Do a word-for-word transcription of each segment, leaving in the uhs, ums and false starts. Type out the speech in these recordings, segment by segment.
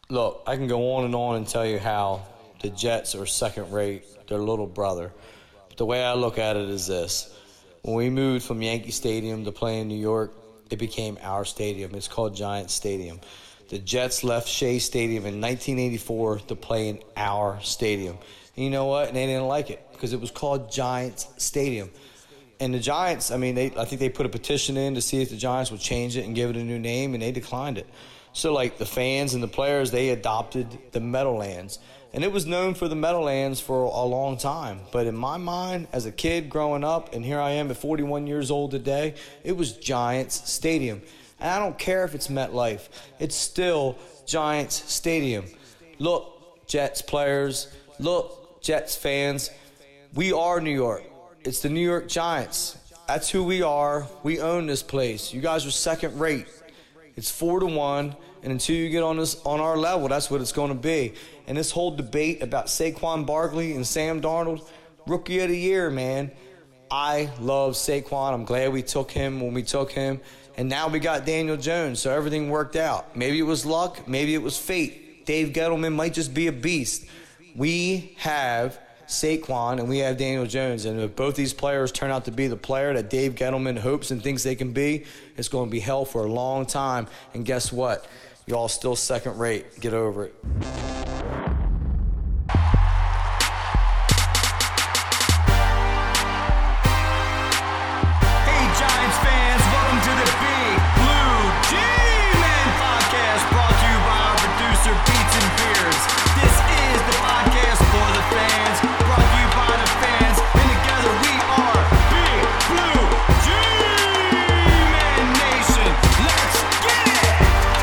Look, I can go on and on and tell you how the Jets are second rate, their little brother. But the way I look at it is this. When we moved from Yankee Stadium to play in New York, it became our stadium. It's called Giants Stadium. The Jets left Shea Stadium in nineteen eighty-four to play in our stadium. And you know what? And they didn't like it because it was called Giants Stadium. And the Giants, I mean, they, I think they put a petition in to see if the Giants would change it and give it a new name, and they declined it. So, like, the fans and the players, they adopted the Meadowlands. And it was known for the Meadowlands for a long time. But in my mind, as a kid growing up, and here I am at forty-one years old today, it was Giants Stadium. And I don't care if it's MetLife. It's still Giants Stadium. Look, Jets players. Look, Jets fans. We are New York. It's the New York Giants. That's who we are. We own this place. You guys are second rate. It's four to one, and until you get on this on our level, that's what it's going to be. And this whole debate about Saquon Barkley and Sam Darnold, rookie of the year, man. I love Saquon. I'm glad we took him when we took him. And now we got Daniel Jones, so everything worked out. Maybe it was luck. Maybe it was fate. Dave Gettleman might just be a beast. We have Saquon and we have Daniel Jones. And if both these players turn out to be the player that Dave Gettleman hopes and thinks they can be, it's going to be hell for a long time. And guess what? Y'all still second rate. Get over it. Hey, Giants fans, welcome to the Big Blue G-Man podcast, brought to you by our producer, Beats and Beers. This is the podcast for the fans, brought to you by the fans, and together we are Big Blue G-Man Nation. Let's get it!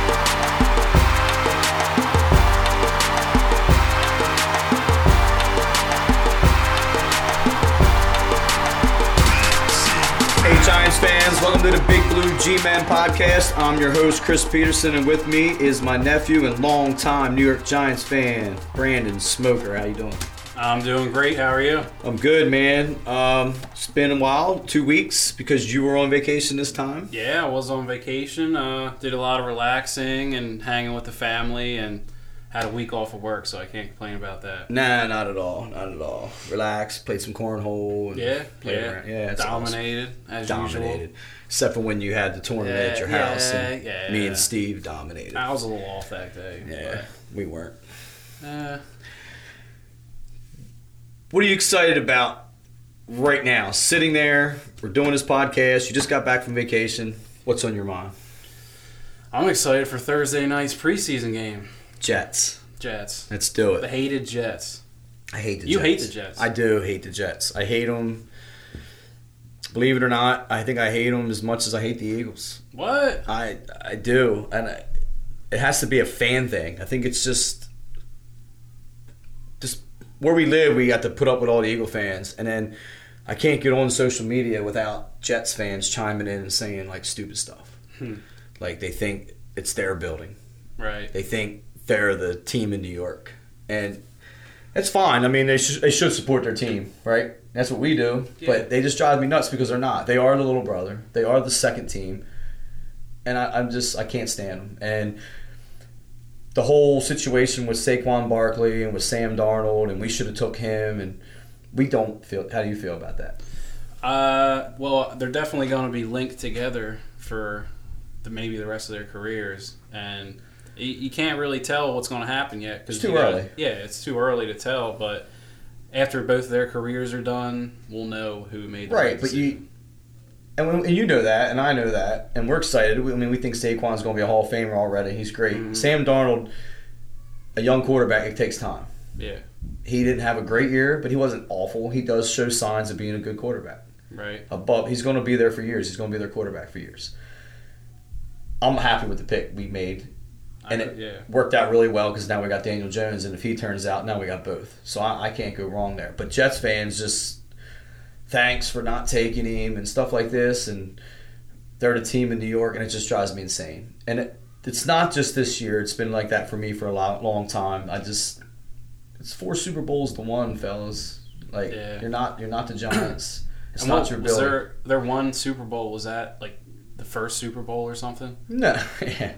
Hey, Giants fans, welcome to the Big Blue G-Man podcast. I'm your host, Chris Peterson, and with me is my nephew and longtime New York Giants fan, Brandon Smoker. How you doing? I'm doing great. How are you? I'm good, man. Um, it's been a while, two weeks, because you were on vacation this time. Yeah, I was on vacation. Uh, did a lot of relaxing and hanging with the family, and had a week off of work, so I can't complain about that. Nah, not at all, not at all. Relax, played some cornhole. And Yeah, played yeah. around. Yeah, it's Dominated, as dominated. usual. Except for when you had the tournament Yeah, at your yeah, house, and yeah. me and Steve dominated. I was a little off that day. Yeah, we weren't. But, uh, What are you excited about right now? Sitting there, we're doing this podcast. You just got back from vacation. What's on your mind? I'm excited for Thursday night's preseason game. Jets. Jets. Let's do it. The hated Jets. I hate the You Jets. hate the Jets. I do hate the Jets. I hate them. Believe it or not, I think I hate them as much as I hate the Eagles. What? I I do, and I, it has to be a fan thing. I think it's just just where we live. We got to put up with all the Eagle fans, and then I can't get on social media without Jets fans chiming in and saying like stupid stuff. Hmm. Like they think it's their building. Right. They think they're the team in New York, and it's fine. I mean, they should they should support their team, right? That's what we do. Yeah. But they just drive me nuts because they're not. They are the little brother. They are the second team, and I, I'm just I can't stand them. And the whole situation with Saquon Barkley and with Sam Darnold, and we should have took him, and we don't feel. How do you feel about that? Uh, well, they're definitely going to be linked together for the maybe the rest of their careers, and you, you can't really tell what's going to happen yet. Cause It's too you gotta- early. Yeah, it's too early to tell, but after both of their careers are done, we'll know who made the Right, right but decision. you and, when, and you know that, and I know that, and we're excited. We, I mean, we think Saquon's going to be a Hall of Famer already. He's great. Mhm. Sam Darnold, a young quarterback, it takes time. Yeah, He didn't have a great year, but he wasn't awful. He does show signs of being a good quarterback. right. Above, he's going to be there for years. He's going to be their quarterback for years. I'm happy with the pick we made, and I, it yeah. worked out really well because now we got Daniel Jones, and if he turns out, now we got both. So I, I can't go wrong there. But Jets fans just thanks for not taking him and stuff like this, and they're the team in New York, and it just drives me insane. And it, it's not just this year. It's been like that for me for a long, long time. I just it's four Super Bowls to one, fellas. Like Yeah. you're not you're not the Giants. It's And not what, your was building. their, their one Super Bowl, was that like the first Super Bowl or something? No, yeah.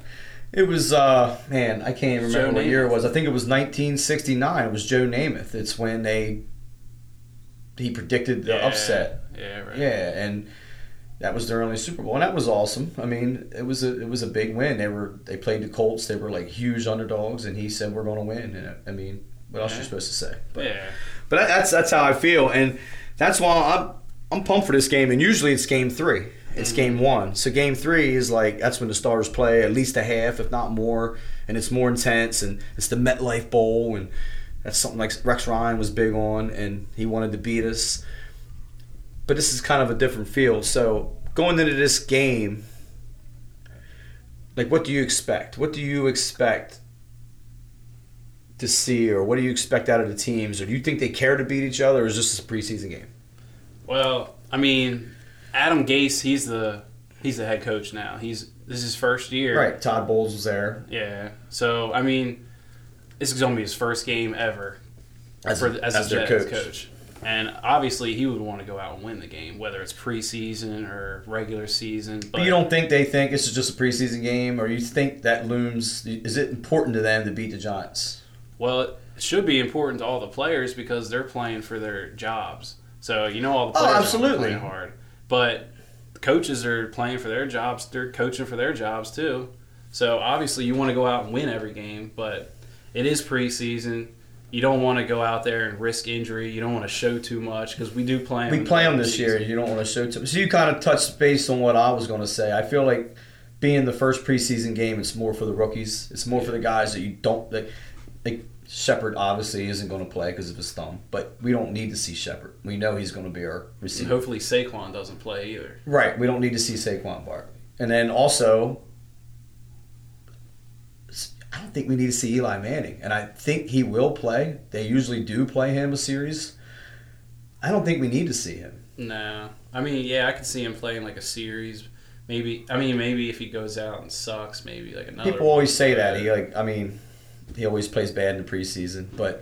It was, uh, man, I can't even remember Joe what year it Namath. was. I think it was nineteen sixty-nine. It was Joe Namath. It's when they he predicted the Yeah, upset. Yeah, right. Yeah, and that was their only Super Bowl, and that was awesome. I mean, it was a it was a big win. They were they played the Colts. They were like huge underdogs, and he said we're going to win. And I mean, what else Yeah. are you supposed to say? But, Yeah. but that's that's how I feel, and that's why I'm I'm pumped for this game. And usually it's game three. It's Mhm. game one. So game three is like that's when the Stars play at least a half, if not more, and it's more intense. And it's the MetLife Bowl, and that's something like Rex Ryan was big on, and he wanted to beat us. But this is kind of a different field. So going into this game, like what do you expect? What do you expect to see, or what do you expect out of the teams? Or do you think they care to beat each other, or is this a preseason game? Well, I mean, Adam Gase, he's the he's the head coach now. He's this is his first year. Right. Todd Bowles was there. Yeah. So I mean, this is going to be his first game ever As, for, as, as a their Jets coach. coach. And obviously, he would want to go out and win the game, whether it's preseason or regular season. But, But you don't think they think this is just a preseason game, or you think that looms? Is it important to them to beat the Giants? Well, it should be important to all the players because they're playing for their jobs. So you know all the Oh, players are absolutely. playing hard, but the coaches are playing for their jobs. They're coaching for their jobs too. So obviously, you want to go out and win every game, but it is preseason. You don't want to go out there and risk injury. You don't want to show too much because we do play 'em We in the play them regular this year. season. You don't want to show too. So you kind of touched base on what I was going to say. I feel like being the first preseason game, it's more for the rookies. It's more for the guys that you don't like. Like Shepard obviously isn't going to play because of his thumb, but we don't need to see Shepard. We know he's going to be our And receiver. hopefully Saquon doesn't play either. Right. We don't need to see Saquon Barkley. And then also, I don't think we need to see Eli Manning. And I think he will play. They usually do play him a series. I don't think we need to see him. No. I mean, yeah, I could see him playing like a series. Maybe, I mean, maybe if he goes out and sucks, maybe like another. People always say one. that. He like, I mean, he always plays bad in the preseason, but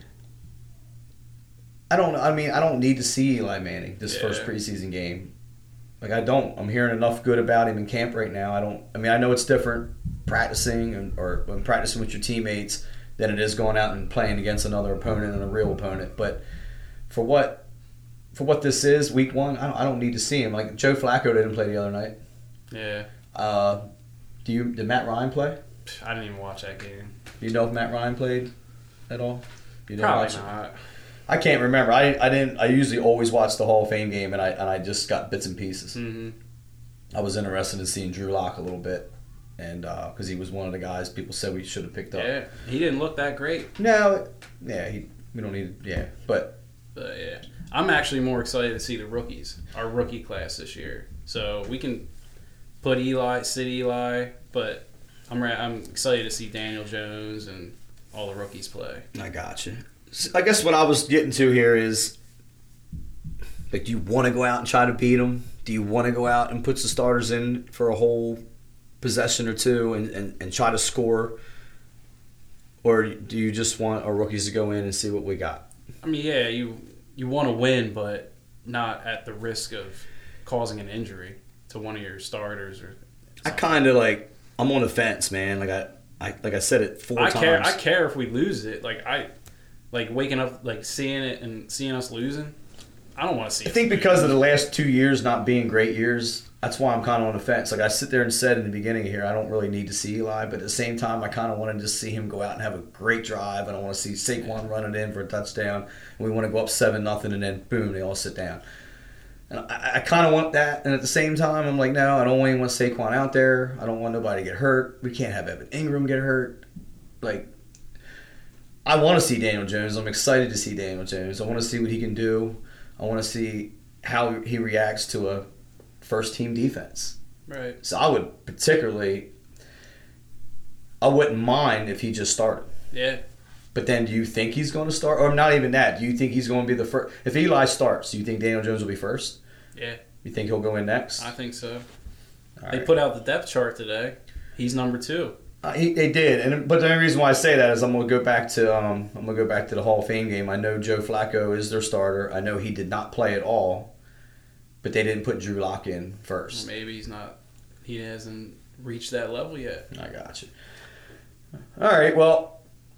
I don't. I mean, I don't need to see Eli Manning this Yeah. first preseason game. Like I don't. I'm hearing enough good about him in camp right now. I don't. I mean, I know it's different practicing and or when practicing with your teammates than it is going out and playing against another opponent and a real opponent. But for what for what this is, week one, I don't. I don't need to see him. Like Joe Flacco didn't play the other night. Yeah. Uh, do you? Did Matt Ryan play? I didn't even watch that game. Do you know if Matt Ryan played at all? You didn't Probably watch it? not. I can't remember. I I didn't. I usually always watch the Hall of Fame game, and I and I just got bits and pieces. hmm I was interested in seeing Drew Lock a little bit, and because he was one of the guys people said we should have picked up. Yeah. He didn't look that great. No, yeah, he, we don't need. Yeah, but But yeah, I'm actually more excited to see the rookies, our rookie class this year. So we can put Eli, sit Eli, but I'm re- I'm excited to see Daniel Jones and all the rookies play. I got you. I guess what I was getting to here is, like, do you want to go out and try to beat them? Do you want to go out and put the starters in for a whole possession or two and, and, and try to score? Or do you just want our rookies to go in and see what we got? I mean, yeah, you you want to win, but not at the risk of causing an injury to one of your starters or. I kind of like, I'm on the fence, man. Like I, I like I said it four I times. care. I care if we lose it. Like I, like waking up, like seeing it and seeing us losing. I don't want to see. I us think lose. because of the last two years not being great years, that's why I'm kind of on the fence. Like I sit there and said in the beginning here, I don't really need to see Eli, but at the same time, I kind of wanted to see him go out and have a great drive, and I want to see Saquon run it in for a touchdown, and we want to go up seven nothing, and then boom, they all sit down. And I, I kind of want that, and at the same time, I'm like, no, I don't even want Saquon out there. I don't want nobody to get hurt. We can't have Evan Ingram get hurt. Like, I want to see Daniel Jones. I'm excited to see Daniel Jones. I want to see what he can do. I want to see how he reacts to a first-team defense. Right. So I would particularly, I wouldn't mind if he just started. Yeah. But then do you think he's going to start? Or not even that. Do you think he's going to be the first? If Eli starts, do you think Daniel Jones will be first? Yeah. You think he'll go in next? I think so. All They right. put out the depth chart today. He's number two. Uh, he, they did, and but the only reason why I say that is I'm gonna go back to um, I'm gonna go back to the Hall of Fame game. I know Joe Flacco is their starter. I know he did not play at all, but they didn't put Drew Lock in Or first. maybe he's not. He hasn't reached that level yet. I got you. All right, well,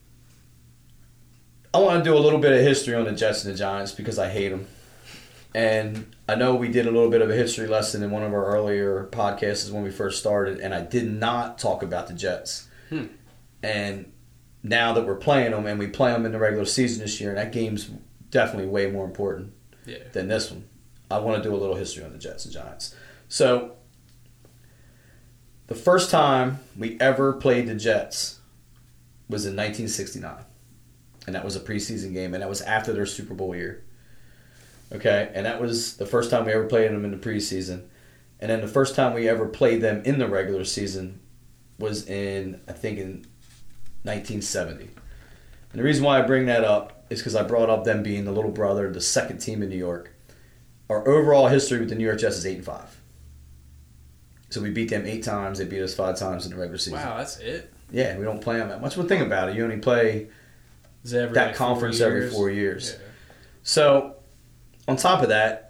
I want to do a little bit of history on the Jets and the Giants because I hate them. And I know we did a little bit of a history lesson in one of our earlier podcasts when we first started, and I did not talk about the Jets. Hmm. And now that we're playing them, and we play them in the regular season this year, and that game's definitely way more important Yeah. than this one. I want to do a little history on the Jets and Giants. So, the first time we ever played the Jets was in nineteen sixty-nine. And that was a preseason game, and that was after their Super Bowl year. Okay, and that was the first time we ever played them in the preseason. And then the first time we ever played them in the regular season was in, I think, in nineteen seventy. And the reason why I bring that up is because I brought up them being the little brother, the second team in New York. Our overall history with the New York Jets is eight and five. So we beat them eight times. They beat us five times in the regular season. Wow, that's it. Yeah, we don't play them that much. But think about it. You only play Is it every, that like, conference four every years? four years. Yeah. So, on top of that,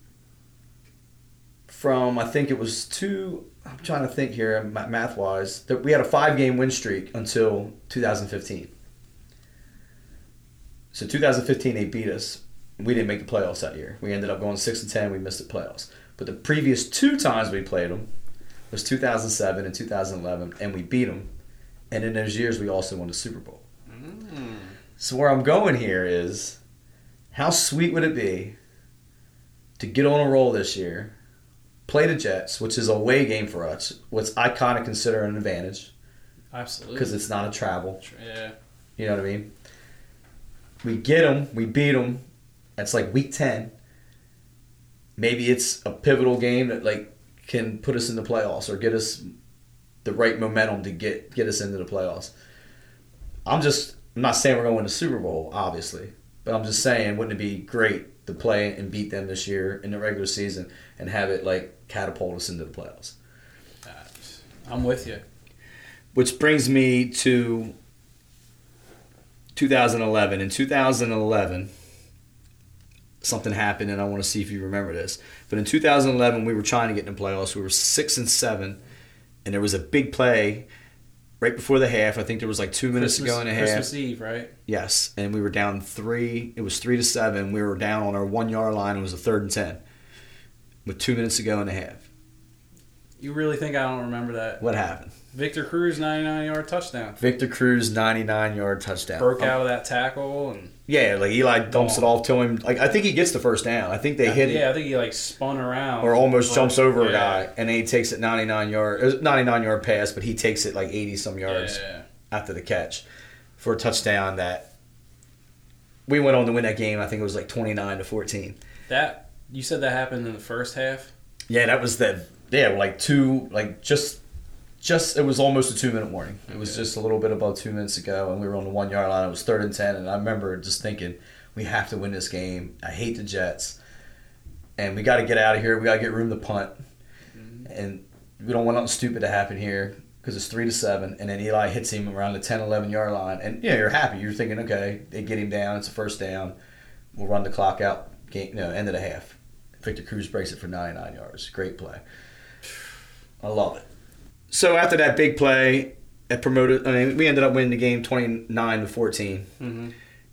from I think it was two, I'm trying to think here math wise, that we had a five game win streak until two thousand fifteen. So two thousand fifteen they beat us. We didn't make the playoffs that year. We ended up going six and ten. We missed the playoffs. But the previous two times we played them was two thousand seven and two thousand eleven, and we beat them. And in those years, we also won the Super Bowl. Mm. So where I'm going here is, how sweet would it be to get on a roll this year, play the Jets, which is a away game for us, which I kind of consider an advantage Absolutely. because it's not a travel. Yeah. You know what I mean? We get them, we beat them. It's like week ten. Maybe it's a pivotal game that like can put us in the playoffs or get us the right momentum to get get us into the playoffs. I'm just I'm not saying we're going to win the Super Bowl, obviously, but I'm just saying, wouldn't it be great to play and beat them this year in the regular season and have it like catapult us into the playoffs? Uh, I'm with you. Which brings me to two thousand eleven. In two thousand eleven, something happened, and I want to see if you remember this. But in two thousand eleven, we were trying to get in the playoffs. We were six and seven, and there was a big play right before the half. I think there was like two minutes Christmas, to go in the half. Christmas Eve, right? Yes, and we were down three. It was three to seven. We were down on our one yard line. It was a third and ten, with two minutes to go in the half. You really think I don't remember that? What happened? Victor Cruz, ninety-nine yard touchdown. Victor Cruz, ninety-nine yard touchdown. Broke out of that tackle and Yeah, like Eli dumps it off to him. Like I think he gets the first down. I think they hit it. Yeah, I think he like spun around Or almost but, jumps over yeah. a guy, and then he takes it ninety-nine yard, it was ninety-nine yard pass, but he takes it like eighty some yards Yeah. after the catch for a touchdown that we went on to win that game. I think it was like twenty-nine to fourteen. That you said that happened in the first half. Yeah, that was the yeah like two like just just it was almost a two minute warning. It was Okay. just a little bit above two minutes ago, and we were on the one yard line. It was third and ten, and I remember just thinking, we have to win this game. I hate the Jets, and we got to get out of here. We got to get room to punt, and we don't want nothing stupid to happen here because it's three to seven, and then Eli hits him around the ten, eleven yard line, and yeah, you're happy. You're thinking, okay, they get him down. It's a first down. We'll run the clock out. Game, no, end of the half. Victor Cruz breaks it for ninety-nine yards. Great play. I love it. So after that big play, it promoted. I mean, we ended up winning the game twenty-nine to fourteen. Mm-hmm.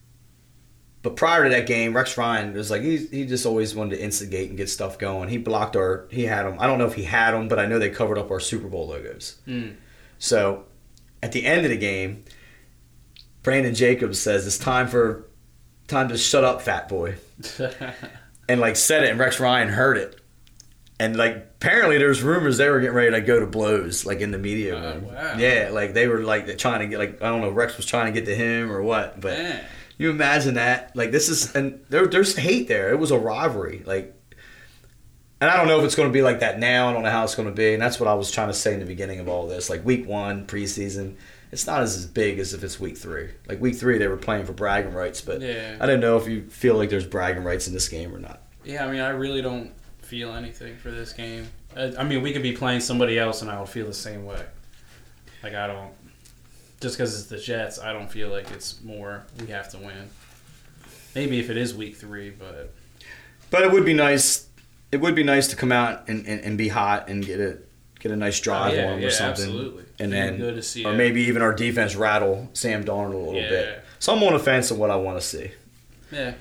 But prior to that game, Rex Ryan was like he he just always wanted to instigate and get stuff going. He blocked our. He had them. I don't know if he had them, but I know they covered up our Super Bowl logos. Mm. So at the end of the game, Brandon Jacobs says it's time for time to shut up, fat boy, and like said it, and Rex Ryan heard it. And, like, apparently there's rumors they were getting ready to go to blows, like, in the media Oh, room. wow. Yeah, like, they were, like, trying to get, like, I don't know, Rex was trying to get to him or what. But Man. you imagine that. Like, this is, and there, there's hate there. It was a rivalry. Like, and I don't know if it's going to be like that now. I don't know how it's going to be. And that's what I was trying to say in the beginning of all this. Like, week one, preseason, it's not as, as big as if it's week three. Like, week three, they were playing for bragging rights. But Yeah. I don't know if you feel like there's bragging rights in this game or not. Yeah, I mean, I really don't feel anything for this game. I, I mean, we could be playing somebody else, and I would feel the same way. Like, I don't. Just because it's the Jets, I don't feel like it's more we have to win. Maybe if it is week three, but But it would be nice. It would be nice to come out and, and, and be hot and get a get a nice drive Oh, yeah, on him yeah, or something. absolutely. And It'd be then, good to see or it. maybe even our defense rattle Sam Darnold a little Yeah. bit. So I'm on the fence of what I want to see. Yeah.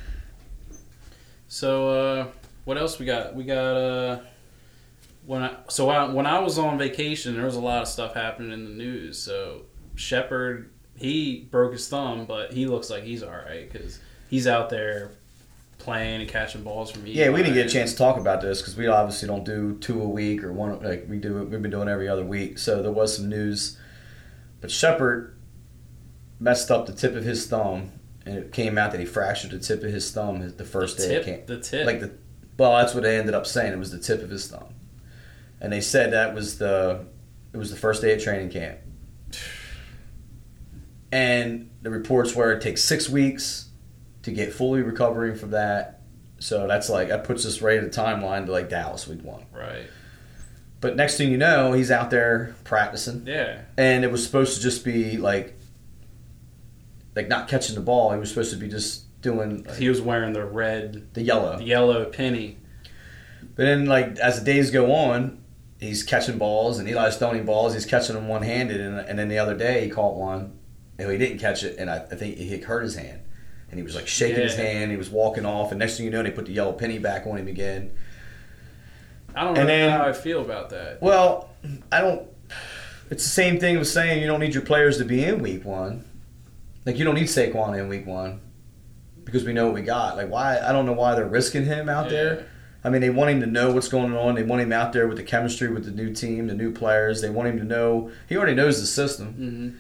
So uh, what else we got? We got uh, when I so I, when I was on vacation, there was a lot of stuff happening in the news. So Shepard, he broke his thumb, but he looks like he's all right because he's out there playing and catching balls from Eli. Yeah, we didn't get a chance to talk about this because we obviously don't do two a week or one like we do. We've been doing every other week, so there was some news. But Shepard messed up the tip of his thumb, and it came out that he fractured the tip of his thumb the first The day tip, it came. the tip. Like the, well, that's what they ended up saying. It was the tip of his thumb, and they said that was the it was the first day of training camp. And the reports were it takes six weeks to get fully recovering from that. So that's like that puts us right at the timeline to like Dallas week one. Right. But next thing you know, he's out there practicing. Yeah. And it was supposed to just be like like not catching the ball. He was supposed to be just doing like, He was wearing the red, the yellow. the yellow penny. But then like as the days go on, he's catching balls and Eli's throwing balls. He's catching them one handed, and, and then the other day he caught one. And he didn't catch it, and I, I think he hurt his hand. And he was like shaking Yeah. his hand. He was walking off, and next thing you know, they put the yellow penny back on him again. I don't know And then- how I feel about that. Well, I don't. It's the same thing with saying you don't need your players to be in week one. Like you don't need Saquon in week one because we know what we got. Like why? I don't know why they're risking him out Yeah. there. I mean, they want him to know what's going on. They want him out there with the chemistry with the new team, the new players. They want him to know. He already knows the system. Mm-hmm.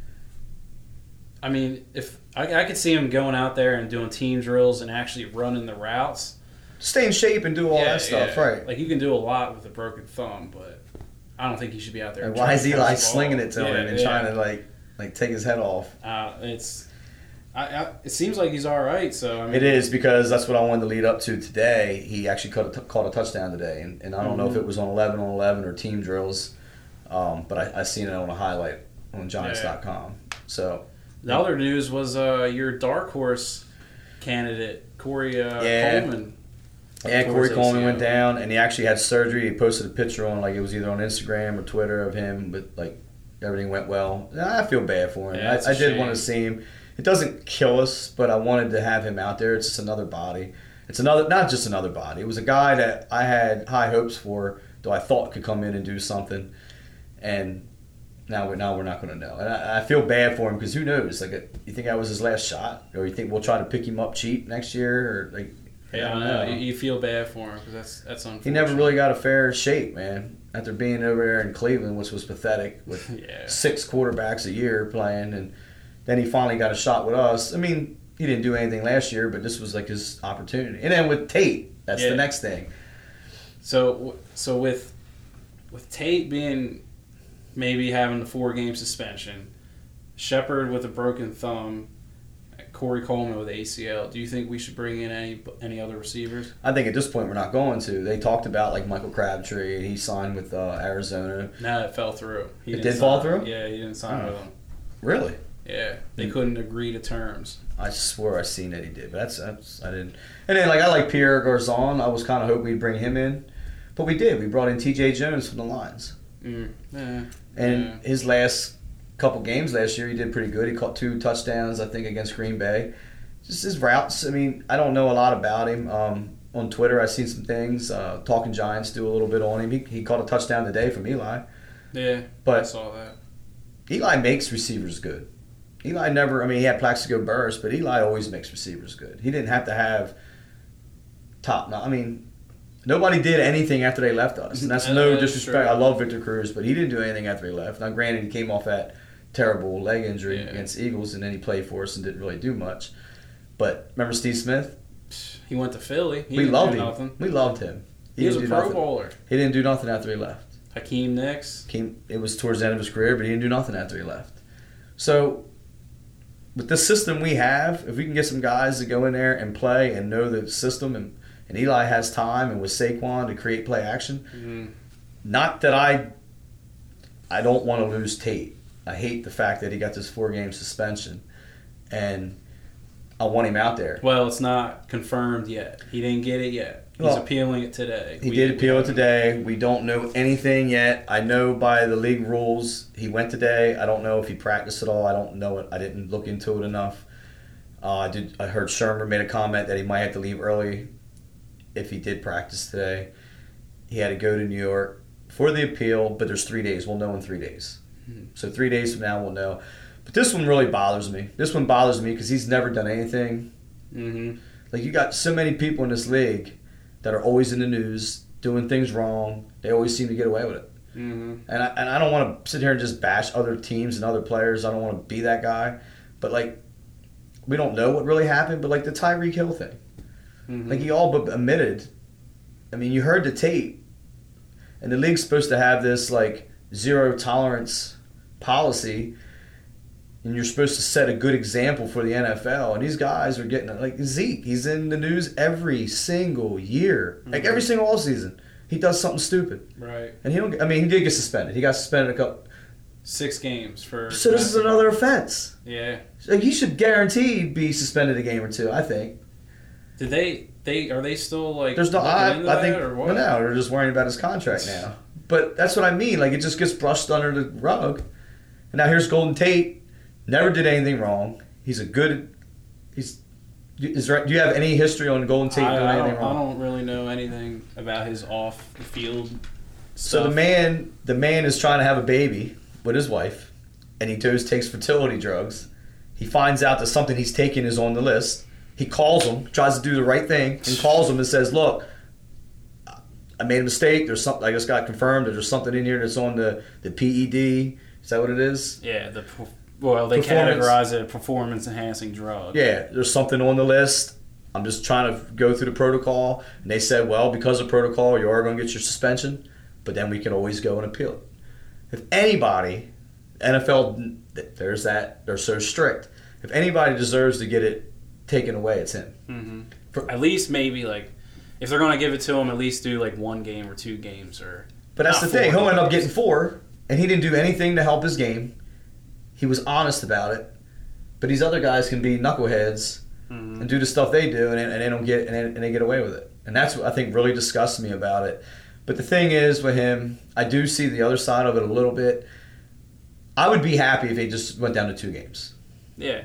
I mean, if I, I could see him going out there and doing team drills and actually running the routes. Stay in shape and do all Yeah, that stuff, yeah. right? Like you can do a lot with a broken thumb, but I don't think he should be out there. Like, trying why is to catch Eli the ball. slinging it to Yeah, him and yeah. trying to like like take his head off? Uh, it's. I, I, it seems like he's all right. So I mean, It is because that's what I wanted to lead up to today. He actually caught a, t- caught a touchdown today, and, and I don't know if Mhm. it was on eleven on eleven or team drills, um, but I, I seen it on a highlight on Giants dot com. So The other news was uh, your dark horse candidate Corey uh, Yeah. Coleman. yeah, Towards Corey Coleman A C L. went down, and he actually had surgery. He posted a picture on like it was either on Instagram or Twitter of him, but like everything went well. I feel bad for him. Yeah, it's a I, I did shame. want to see him. It doesn't kill us, but I wanted to have him out there. It's just another body. It's another, not just another body. It was a guy that I had high hopes for, though I thought could come in and do something, and now we're now we're not going to know. And I, I feel bad for him because who knows? Like, you think that was his last shot, or you think we'll try to pick him up cheap next year, or like, Yeah, I don't know. know. You, you feel bad for him because that's that's unfortunate. He never really got a fair shake, man. After being over there in Cleveland, which was pathetic, with Yeah. six quarterbacks a year playing, and then he finally got a shot with us. I mean, he didn't do anything last year, but this was like his opportunity. And then with Tate, that's Yeah. the next thing. So so with with Tate being maybe having the four game suspension, Shepard with a broken thumb, Corey Coleman with A C L. Do you think we should bring in any any other receivers? I think at this point we're not going to. They talked about like Michael Crabtree. He signed with uh, Arizona. No, it fell through. He It didn't did fall sign- through? Yeah, he didn't sign Oh. with them. Really? Yeah, they couldn't agree to terms. I swore I seen that he did, but that's that's I didn't. And then like I like Pierre Garzon. I was kind of hoping we'd bring him in, but we did. We brought in T J Jones from the Lions. Mm. Yeah. And Yeah. his last couple games last year, he did pretty good. He caught two touchdowns, I think, against Green Bay. Just his routes. I mean, I don't know a lot about him. Um, on Twitter, I've seen some things. Uh, Talking Giants do a little bit on him. He, he caught a touchdown today from Eli. Yeah, But- I saw that. Eli makes receivers good. Eli never, I mean, he had Plaxico Burress, but Eli always makes receivers good. He didn't have to have top. I mean, nobody did anything after they left us. And that's Uh, no that's disrespect. true. I love Victor Cruz, but he didn't do anything after he left. Now, granted, he came off that terrible leg injury Yeah. against Eagles, and then he played for us and didn't really do much. But remember Steve Smith? He went to Philly. He we didn't loved do him. nothing. We loved him. He, was a didn't Pro do nothing. Bowler. He didn't do nothing after he left. Hakeem Nicks. Came, it was towards the end of his career, but he didn't do nothing after he left. So, with this system we have, if we can get some guys to go in there and play and know the system, and, and Eli has time, and with Saquon to create play action, Mm. not that I, I don't want to lose Tate. I hate the fact that he got this four game suspension, and I want him out there. Well, it's not confirmed yet. He didn't get it yet. He's Well, appealing it today. He We- did we appeal it haven't- today. We don't know anything yet. I know by the league rules he went today. I don't know if he practiced at all. I don't know it. I didn't look into it enough. Uh, I did. I heard Shermer made a comment that he might have to leave early if he did practice today. He had to go to New York for the appeal, but there's three days. We'll know in three days. Hmm. So three days from now we'll know. But this one really bothers me. This one bothers me because he's never done anything. Mhm. Like, you got so many people in this league that are always in the news, doing things wrong. They always seem to get away with it. Mhm. And I, and I don't want to sit here and just bash other teams and other players. I don't want to be that guy. But, like, we don't know what really happened. But, like, the Tyreek Hill thing. Mhm. Like, he all but admitted. I mean, you heard the tape. And the league's supposed to have this, like, zero tolerance policy. And you're supposed to set a good example for the N F L. And these guys are getting, like Zeke, he's in the news every single year. Like every single offseason. He does something stupid. Right. And he don't, I mean, he did get suspended. He got suspended a couple. Six games for. So this is basketball. another offense. Yeah. Like, he should guaranteed be suspended a game or two, I think. Did they? They are they still like? There's no, looking I, into I that, think, or well, what? no, they're just worrying about his contract now. But that's what I mean. Like, it just gets brushed under the rug. And now here's Golden Tate. Never did anything wrong. He's a good. He's. Is there, do you have any history on Golden Tate I, doing I, anything don't, wrong? I don't really know anything about his off the field So stuff. the man, the man is trying to have a baby with his wife, and he goes takes fertility drugs. He finds out that something he's taking is on the list. He calls him, tries to do the right thing, and calls him and says, "Look, I made a mistake. There's something I just got confirmed. that There's something in here that's on the the P E D. Is that what it is? Yeah. The per- well, they Performance. categorize it a performance enhancing drug. Yeah, there's something on the list. I'm just trying to go through the protocol." And they said, well, because of protocol, you are going to get your suspension, but then we can always go and appeal it. If anybody, N F L, there's that, they're so strict. If anybody deserves to get it taken away, it's him. hmm For- At least maybe like, if they're gonna give it to him, at least do like one game or two games or. But that's not the thing. four He'll end up games. getting four, and he didn't do anything to help his game. He was honest about it. But these other guys can be knuckleheads Mhm. and do the stuff they do, and, and they don't get and they, and they get away with it. And that's what I think really disgusts me about it. But the thing is with him, I do see the other side of it a little bit. I would be happy if he just went down to two games. Yeah.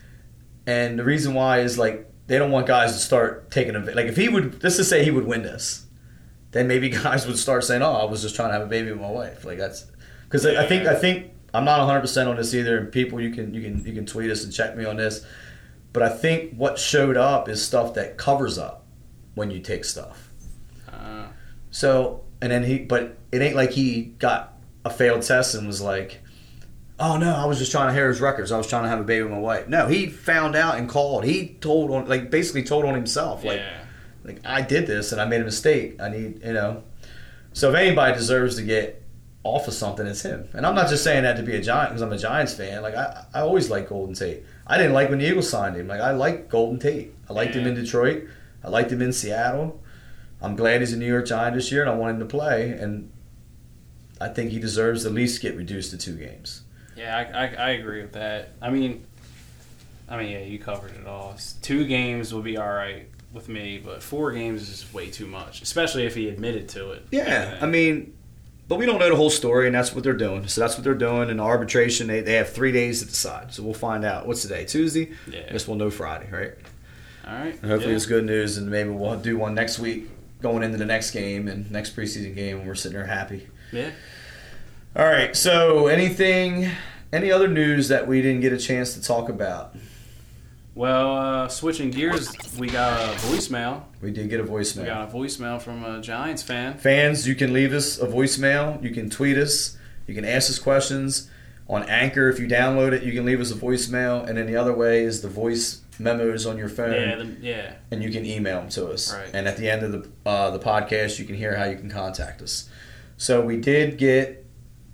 And the reason why is, like, they don't want guys to start taking a like if he would let's just say he would win this, then maybe guys would start saying, "Oh, I was just trying to have a baby with my wife." Like, that's because I think I think I'm not one hundred percent on this either. And people, you can you can you can tweet us and check me on this. But I think what showed up is stuff that covers up when you take stuff. Uh, So, and then he, but it ain't like he got a failed test and was like, "Oh no, I was just trying to hear his records. I was trying to have a baby with my wife." No, he found out and called. He told on, like, basically told on himself, like, yeah. like I did this and I made a mistake. I need, you know. So if anybody deserves to get off of something, it's him. And I'm not just saying that to be a Giant because I'm a Giants fan. Like, I, I always like Golden Tate. I didn't like when the Eagles signed him. Like, I like Golden Tate. I liked him Yeah. in Detroit. I liked him in Seattle. I'm glad he's a New York Giant this year, and I want him to play. And I think he deserves to at least get reduced to two games. Yeah, I, I, I agree with that. I mean, I mean, yeah, you covered it all. Two games would be all right with me, but four games is just way too much, especially if he admitted to it. Yeah, I mean, but we don't know the whole story, and that's what they're doing. So that's what they're doing. In the arbitration, they, they have three days to decide. So we'll find out. What's today? Tuesday? Yeah. I guess we'll know Friday, right? All right. And hopefully yeah. it's good news, and maybe we'll do one next week going into the next game and next preseason game, and we're sitting there happy. Yeah. All right, so anything, any other news that we didn't get a chance to talk about? Well, uh, switching gears, we got a voicemail. We did get a We voicemail. got a voicemail from a Giants fan. Fans, you can leave us a voicemail. You can tweet us. You can ask us questions. On Anchor, if you download it, you can leave us a voicemail. And then the other way is the voice memos on your phone. Yeah, the, yeah. And you can email them to us. Right. And at the end of the uh, the podcast, you can hear how you can contact us. So we did get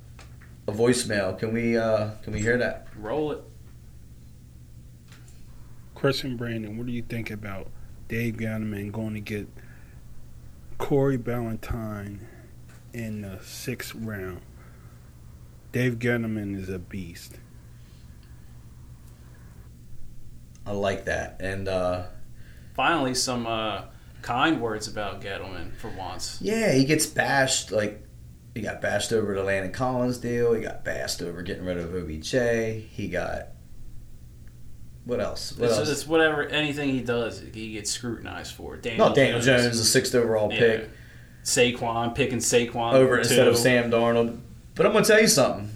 a voicemail. Can we uh, can we hear that? Roll it. Chris and Brandon, what do you think about Dave Gettleman going to get Corey Ballantyne in the sixth round? Dave Gettleman is a beast. I like that. And uh, Finally, some uh, kind words about Gettleman for once. yeah, he gets bashed. Like, he got bashed over the Landon Collins deal. He got bashed over getting rid of O B J. He got what else? What It's, else? it's whatever, anything he does, he gets scrutinized for. Daniel No, Daniel Jones, the sixth overall Yeah. pick, Saquon, picking Saquon over too. instead of Sam Darnold. But I'm gonna tell you something.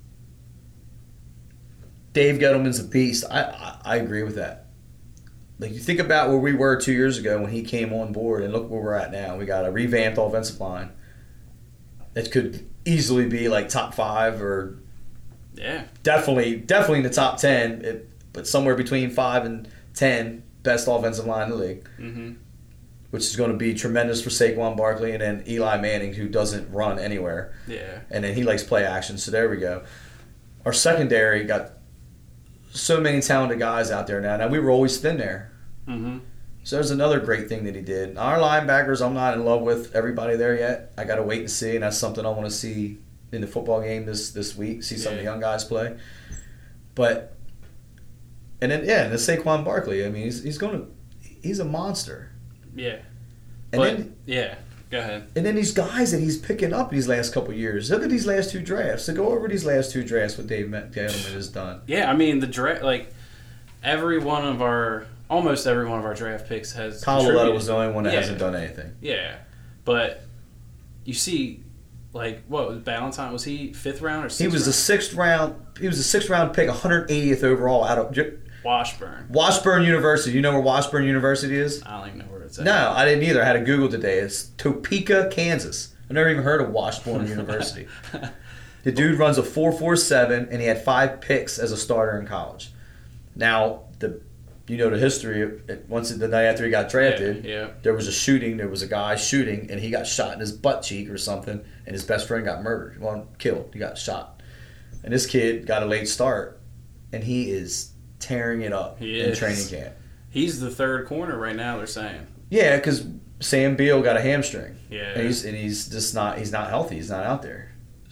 Dave Gettleman's a beast. I, I I agree with that. Like, you think about where we were two years ago when he came on board, and look where we're at now. We got a revamped offensive line that could easily be like top five or Yeah. definitely definitely in the top ten, it, but somewhere between five and ten best offensive line in the league, Mm-hmm. which is going to be tremendous for Saquon Barkley, and then Eli Manning, who doesn't run anywhere, Yeah. and then he likes play action. So there we go. Our secondary got so many talented guys out there now. Now, we were always thin there. Mm-hmm. So there's another great thing that he did. Our linebackers, I'm not in love with everybody there yet. I got to wait and see, and that's something I want to see in the football game this, this week, see some of the Yeah. young guys play. But, and then, yeah, and the Saquon Barkley, I mean, he's, he's going to, he's a monster. Yeah. And but, then yeah. Go ahead. and then these guys that he's picking up these last couple of years. Look at these last two drafts. So go over these last two drafts, what Dave Gettleman has done. Yeah, I mean, the draft, like, every one of our, almost every one of our draft picks has Kyle contributed. Lauletta was the only one that Yeah. hasn't done anything. Yeah. But you see, like, what was Valentine? Was he fifth round or sixth He was the round? sixth round. He was the sixth round pick, one hundred eightieth overall out of Washburn. Washburn University. You know where Washburn University is? I don't even know where it's at. No, I didn't either. I had to Google today. It's Topeka, Kansas. I've never even heard of Washburn University. The dude runs a four four seven, and he had five picks as a starter in college. Now, the you know the history. Of, once the night after he got drafted, Yeah, yeah. there was a shooting. There was a guy shooting, and he got shot in his butt cheek or something, and his best friend got murdered. Well, killed. He got shot. And this kid got a late start, and he is tearing it up He in is. training camp. He's the third corner right now, they're saying. Yeah, because Sam Beal got a hamstring. Yeah. And he's and he's just not he's not healthy. He's not out there.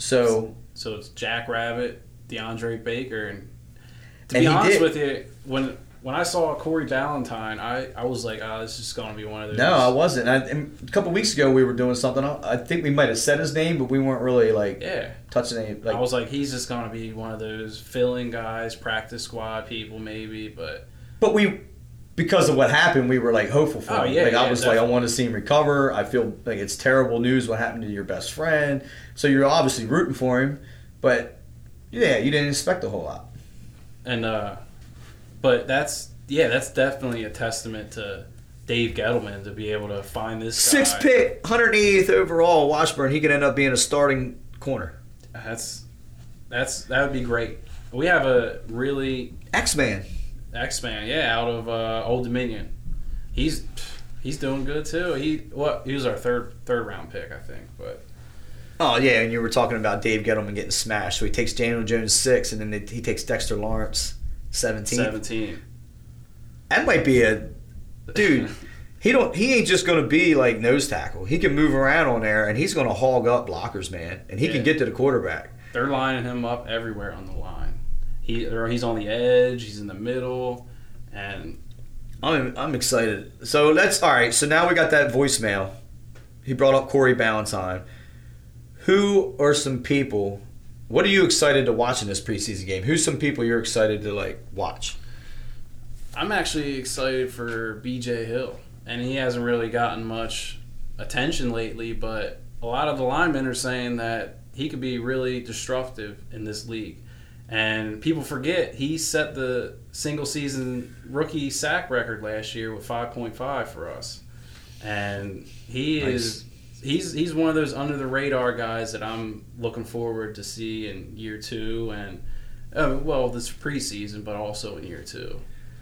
So So it's Jack Rabbit, DeAndre Baker, and to And be he honest did. with you, when when I saw Corey Ballantyne, I, I was like, oh, this is going to be one of those. no, I wasn't. I, and a couple weeks ago we were doing something. I think we might have said his name, but we weren't really like Yeah. touching any. Like I was like, he's just going to be one of those filling guys, practice squad people maybe, but but we because of what happened, we were like hopeful for Oh, him. yeah, like I yeah, was like, I definitely. want to see him recover. I feel like it's terrible news what happened to your best friend. So you're obviously rooting for him, but yeah, you didn't expect a whole lot. and uh, but that's yeah, that's definitely a testament to Dave Gettleman to be able to find this Sixth guy. pick, one hundred eightieth overall, Washburn. He could end up being a starting corner. That's that's that would be great. We have a really X-Man. X-Man, yeah, out of uh, Old Dominion. He's he's doing good too. He what he was our third third round pick, I think. But Oh, yeah, and you were talking about Dave Gettleman getting smashed. So he takes Daniel Jones six, and then they, he takes Dexter Lawrence seventeen. seventeen. That might be a dude. He don't. He ain't just going to be like nose tackle. He can move around on there, and he's going to hog up blockers, man. And he Yeah. can get to the quarterback. They're lining him up everywhere on the line. He or he's on the edge. He's in the middle, and I'm I'm excited. So let's all right. So now we got that voicemail. He brought up Corey Ballantyne. Who are some people? What are you excited to watch in this preseason game? Who's some people you're excited to like watch? I'm actually excited for B J Hill. And he hasn't really gotten much attention lately, but a lot of the linemen are saying that he could be really destructive in this league. And people forget he set the single season rookie sack record last year with five point five for us. And he Nice. is he's he's one of those under the radar guys that I'm looking forward to see in year two and uh, well, this preseason, but also in year two.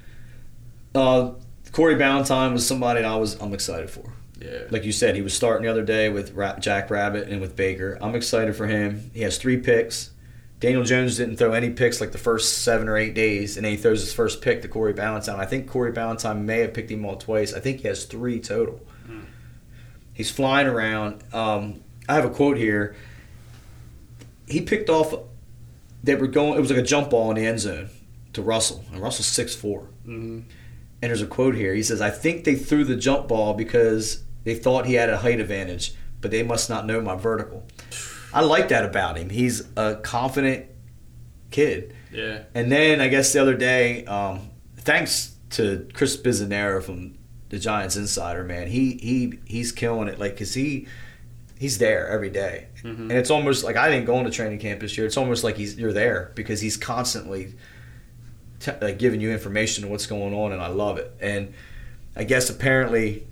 Uh, Corey Ballantyne was somebody that I was I'm excited for. Yeah. Like you said, he was starting the other day with Ra- Jack Rabbit and with Baker. I'm excited for him. He has three picks. Daniel Jones didn't throw any picks like the first seven or eight days, and then he throws his first pick to Corey Ballantyne. I think Corey Ballantyne may have picked him all twice. I think he has three total. Mm. He's flying around. Um, I have a quote here. He picked off. They were going. It was like a jump ball in the end zone, to Russell, and Russell's six foot four. Mm-hmm. And there's a quote here. He says, "I think they threw the jump ball because they thought he had a height advantage, but they must not know my vertical." I like that about him. He's a confident kid. Yeah. And then I guess the other day, um, thanks to Chris Bizzanero from the Giants Insider, man, he he he's killing it. Like, cause he he's there every day, Mm-hmm. and it's almost like I didn't go into training camp this year. It's almost like he's you're there because he's constantly t- like giving you information on what's going on, and I love it. And I guess apparently.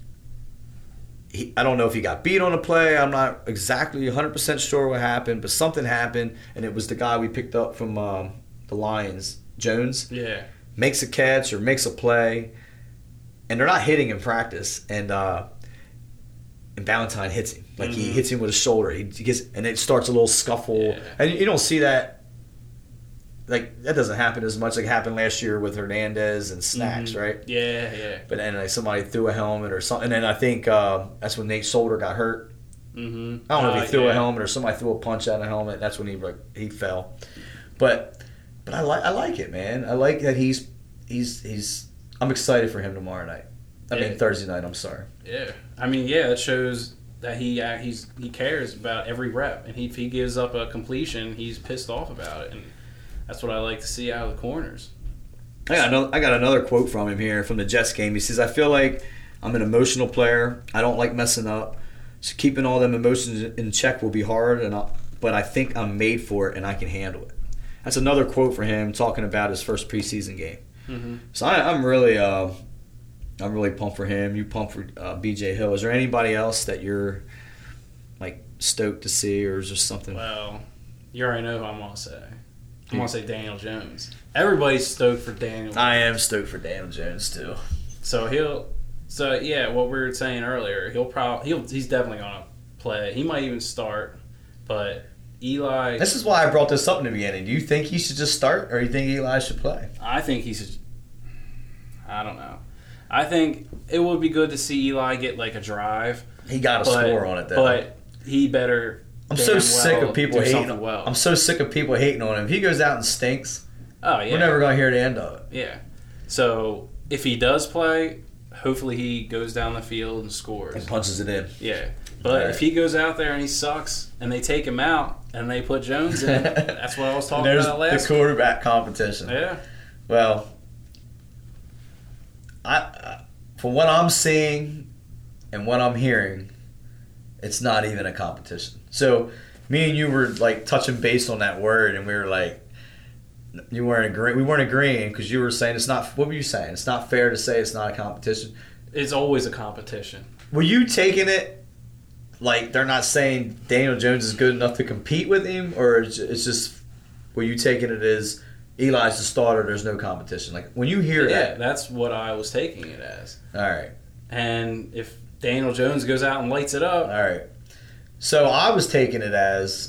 He, I don't know if he got beat on a play. I'm not exactly one hundred percent sure what happened, but something happened, and it was the guy we picked up from um, the Lions, Jones. Yeah. Makes a catch or makes a play, and they're not hitting in practice, and uh, and Valentine hits him. Like, Mm-hmm. he hits him with his shoulder. He gets, and it starts a little scuffle. Yeah. And you don't see that. Like, that doesn't happen as much like it happened last year with Hernandez and Snacks, Mhm. right? Yeah, yeah. But then like somebody threw a helmet or something. And then I think uh, that's when Nate Solder got hurt. Mm-hmm. I don't know if Uh, he threw yeah. a helmet or somebody threw a punch at a helmet. That's when he like, he fell. But but I like I like it, man. I like that he's he's he's. I'm excited for him tomorrow night. I Yeah. mean Thursday night. I'm sorry. Yeah, I mean, yeah, it shows that he uh, he's he cares about every rep, and he, if he gives up a completion, he's pissed off about it, and that's what I like to see out of the corners. I got another, I got another quote from him here from the Jets game. He says, "I feel like I'm an emotional player. I don't like messing up. So keeping all them emotions in check will be hard, and I, but I think I'm made for it and I can handle it." That's another quote for him talking about his first preseason game. Mm-hmm. So I, I'm really, uh, I'm really pumped for him. You pumped for uh, B J Hill. Is there anybody else that you're like stoked to see, or is there something? Well, you already know who I'm gonna say. I'm gonna say Daniel Jones. Everybody's stoked for Daniel. I am stoked for Daniel Jones too. So he'll, so yeah, what we were saying earlier, he'll probably he'll he's definitely gonna play. He might even start, but Eli. This is why I brought this up in the beginning. Do you think he should just start, or do you think Eli should play? I think he should. I don't know. I think it would be good to see Eli get like a drive. He got a but, score on it though. But he better. I'm damn so well sick of people do hating. something well. I'm so sick of people hating on him. If he goes out and stinks, oh yeah. we're never gonna hear the end of it. Yeah. So if he does play, hopefully he goes down the field and scores. And punches it in. Yeah. But Right. if he goes out there and he sucks and they take him out and they put Jones in, that's what I was talking There's about the last quarterback competition. Yeah. Well, I, I from what I'm seeing and what I'm hearing, it's not even a competition. So me and you were like touching base on that word, and we were like, you weren't agreeing. We weren't agreeing because you were saying it's not. What were you saying? It's not fair to say it's not a competition. It's always a competition. Were you taking it like they're not saying Daniel Jones is good enough to compete with him, or it's it's just were you taking it as Eli's the starter? There's no competition. Like when you hear Yeah, that, that's what I was taking it as. all right. And if Daniel Jones goes out and lights it up, All right. So I was taking it as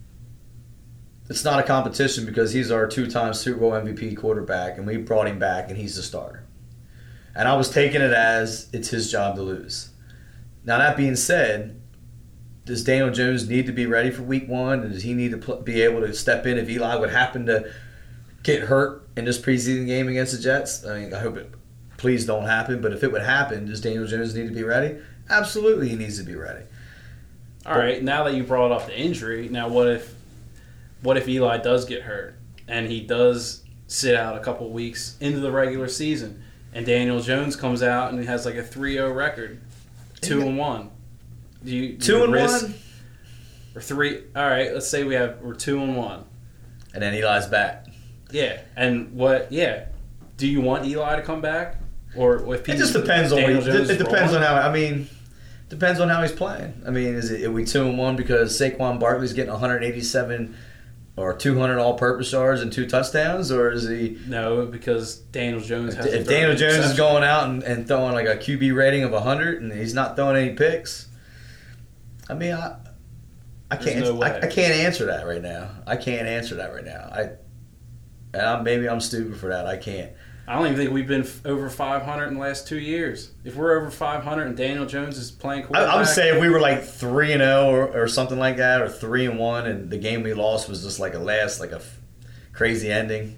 it's not a competition because he's our two-time Super Bowl M V P quarterback, and we brought him back, and he's the starter. And I was taking it as it's his job to lose. Now, that being said, does Daniel Jones need to be ready for week one, and does he need to pl- be able to step in if Eli would happen to get hurt in this preseason game against the Jets? I mean, I hope it please don't happen, but if it would happen, does Daniel Jones need to be ready? Absolutely, he needs to be ready. all right, now that you brought up the injury, now what if what if Eli does get hurt and he does sit out a couple weeks into the regular season and Daniel Jones comes out and he has like a three oh record, two and one. Do you do Two you and risk- one, or three? All right, let's say we have we're two and one. and then Eli's back. Yeah, and what? Yeah, do you want Eli to come back, or if It just depends on Daniel what he, Jones it depends on rolling? how. I mean, depends on how he's playing. I mean, is it are we two and one because Saquon Barkley's getting one hundred eighty-seven or two hundred all-purpose yards and two touchdowns, or is he? No, because Daniel Jones has. If Daniel Jones is going out and, and throwing like a Q B rating of one hundred and he's not throwing any picks, I mean, I, I There's can't, no way. I, I can't answer that right now. I can't answer that right now. I, and I'm, maybe I'm stupid for that. I can't. I don't even think we've been f- over five hundred in the last two years. If we're over five hundred and Daniel Jones is playing I, quarterback, I would say if we were like three and zero or, or something like that, or three and one, and the game we lost was just like a last like a f- crazy ending,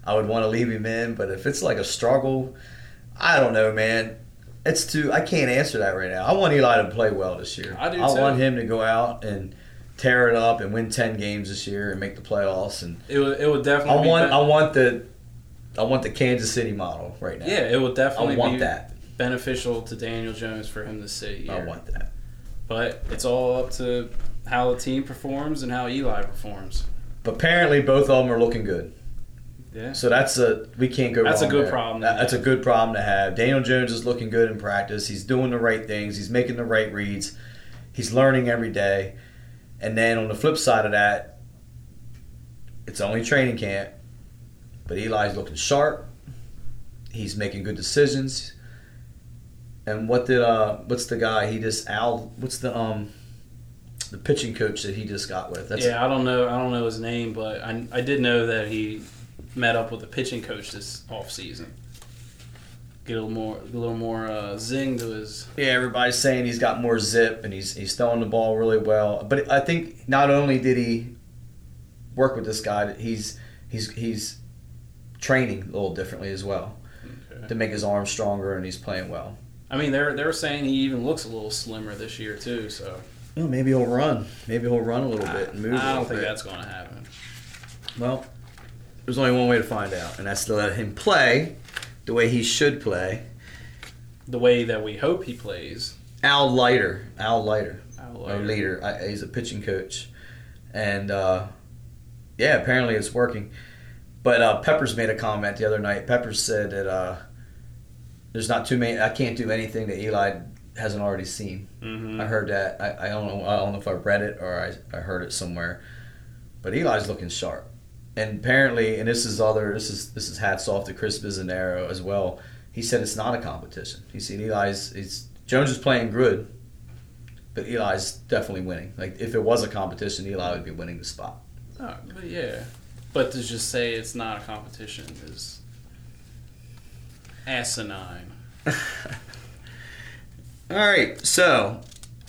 I would want to leave him in. But if it's like a struggle, I don't know, man. It's too. I can't answer that right now. I want Eli to play well this year. I do I too. want him to go out and tear it up and win ten games this year and make the playoffs. And It would, it would I definitely be want. ben- I want the. I want the Kansas City model right now. yeah, it would I definitely want be that. beneficial to Daniel Jones for him to sit here. I want that. But it's all up to how the team performs and how Eli performs. But apparently, both of them are looking good. Yeah. So that's a we can't go. That's a wrong good there. problem to That- That's a have. good problem to have. Daniel Jones is looking good in practice. He's doing the right things. He's making the right reads. He's learning every day. And then on the flip side of that, it's only training camp, but Eli's looking sharp. He's making good decisions. And what did uh what's the guy he just Al what's the um the pitching coach that he just got with? That's yeah, I don't know. I don't know his name, but I, I did know that he met up with the pitching coach this off season. Get a little more, a little more uh, zing to his. Yeah, everybody's saying he's got more zip and he's he's throwing the ball really well. But I think not only did he work with this guy, he's he's he's training a little differently as well Okay. to make his arm stronger, and he's playing well. I mean, they're they're saying he even looks a little slimmer this year too. So Well, maybe he'll run. Maybe he'll run a little bit and move. I a don't little think bit. that's going to happen. Well, there's only one way to find out, and that's to let him play the way he should play. The way that we hope he plays. Al Leiter, Al Leiter, Al our Leiter. leader. I, he's a pitching coach, and uh, yeah, apparently it's working. But uh, Peppers made a comment the other night. Peppers said that uh, there's not too many. I can't do anything that Eli hasn't already seen. Mm-hmm. I heard that. I, I don't know. I don't know if I read it or I, I heard it somewhere. But Eli's looking sharp, and apparently, and this is other. This is this is hats off to Chris Bizzanero as well. He said it's not a competition. He said Eli's. He's, Jones is playing good, but Eli's definitely winning. Like if it was a competition, Eli would be winning the spot. Oh, but yeah, but to just say it's not a competition is asinine. All right. So,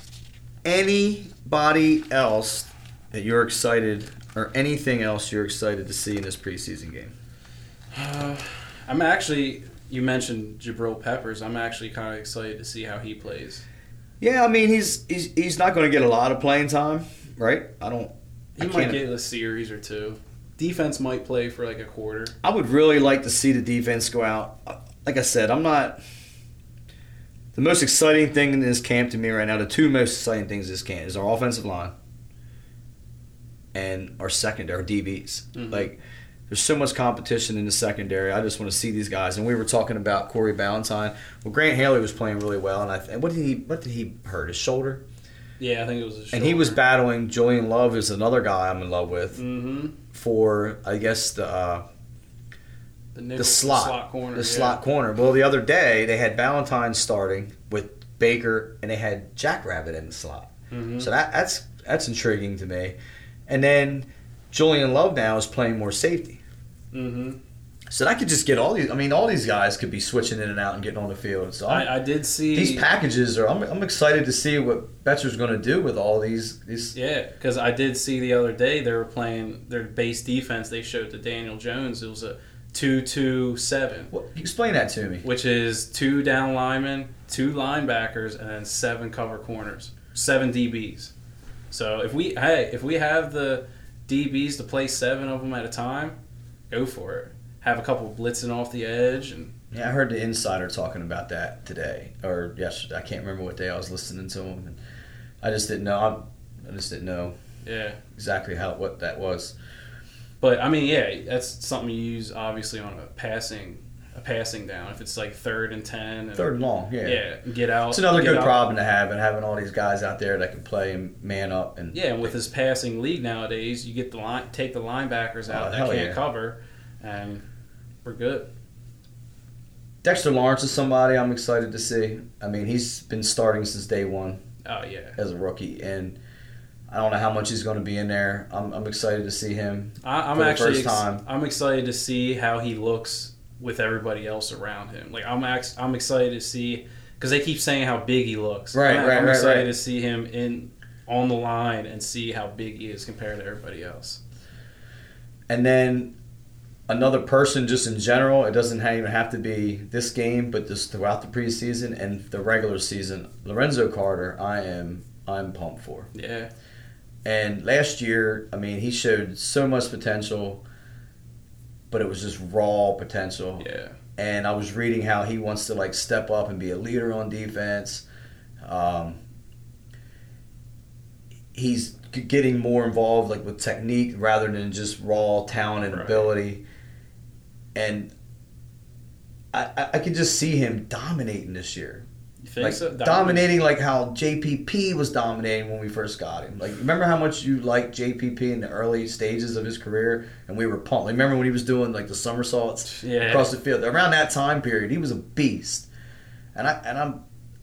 anybody else that you're excited, or anything else you're excited to see in this preseason game? Uh, I'm actually. You mentioned Jabril Peppers. I'm actually kind of excited to see how he plays. Yeah, I mean he's he's he's not going to get a lot of playing time, right? I don't. He I might can't- get a series or two. Defense might play for like a quarter. I would really like to see the defense go out. Like I said, I'm not. The most exciting thing in this camp to me right now, the two most exciting things in this camp is our offensive line and our secondary, our D Bs. Mhm. Like, there's so much competition in the secondary. I just want to see these guys. And we were talking about Corey Ballantyne. Well, Grant Haley was playing really well, and I th- what did he what did he hurt? His shoulder? Yeah, I think it was a shoulder. And he was battling Julian Love, is another guy I'm in love with, Mm-hmm. for I guess the. Uh, The, nickel, the slot, slot corner. the yeah. slot corner. Well, the other day they had Valentine starting with Baker, and they had Jackrabbit in the slot. Mhm. So that that's that's intriguing to me. And then Julian Love now is playing more safety. Mm-hmm. So that could just get all these. I mean, all these guys could be switching in and out and getting on the field. So I'm- I, I did see these packages are. I'm, I'm excited to see what Betzer's going to do with all these. These. Yeah, because I did see the other day they were playing their base defense. They showed to Daniel Jones. It was a two two seven, Well, explain that to me. which is two down linemen, two linebackers, and then seven cover corners, seven D Bs. So if we hey if we have the D Bs to play seven of them at a time, go for it. Have a couple blitzing off the edge and. Yeah, I heard the insider talking about that today or yesterday. I can't remember what day I was listening to him. And I just didn't know. I, I just didn't know Yeah, exactly how what that was. but I mean, yeah, that's something you use obviously on a passing, a passing down. If it's like third and ten, and, Third and long, yeah. yeah, get out. It's another get good out. problem to have, and having all these guys out there that can play and man up. And Yeah, and with this passing league nowadays, you get the line, take the linebackers out Oh, that hell can't yeah. cover, and we're good. Dexter Lawrence is somebody I'm excited to see. I mean, he's been starting since day one Oh yeah, as a rookie, and I don't know how much he's going to be in there. I'm, I'm excited to see him. I, I'm For the actually first ex- time. I'm excited to see how he looks with everybody else around him. Like I'm ex- I'm excited to see because they keep saying how big he looks. Right, I'm, right, I'm right, excited right. to see him in on the line and see how big he is compared to everybody else. And then another person just in general. It doesn't even have to be this game, but just throughout the preseason and the regular season. Lorenzo Carter, I am I'm pumped for. Yeah. And last year, I mean, he showed so much potential, but it was just raw potential. Yeah. And I was reading how he wants to like step up and be a leader on defense. Um, he's getting more involved like with technique rather than just raw talent and right. ability. And I, I, I could just see him dominating this year. You think Like so? That dominating like how J P P was dominating when we first got him. Like remember how much you liked J P P in the early stages of his career, and we were pumped. Like, remember when he was doing like the somersaults Yeah. across the field? Around that time period, he was a beast. And I and I'm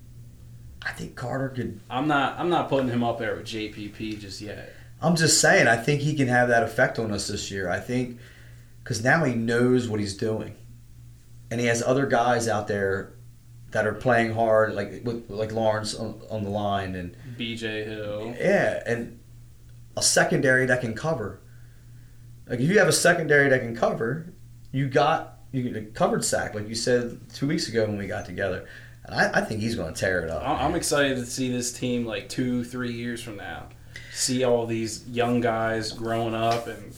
I think Carter could. I'm not. I'm not putting him up there with J P P just yet. I'm just saying. I think he can have that effect on us this year. I think because now he knows what he's doing, and he has other guys out there that are playing hard, like with, like Lawrence on, on the line, and B J Hill. yeah, and a secondary that can cover. Like if you have a secondary that can cover, you got you get a covered sack, like you said two weeks ago when we got together. And I, I think he's going to tear it up. I'm excited to see this team like two, three years from now. See all these young guys growing up, and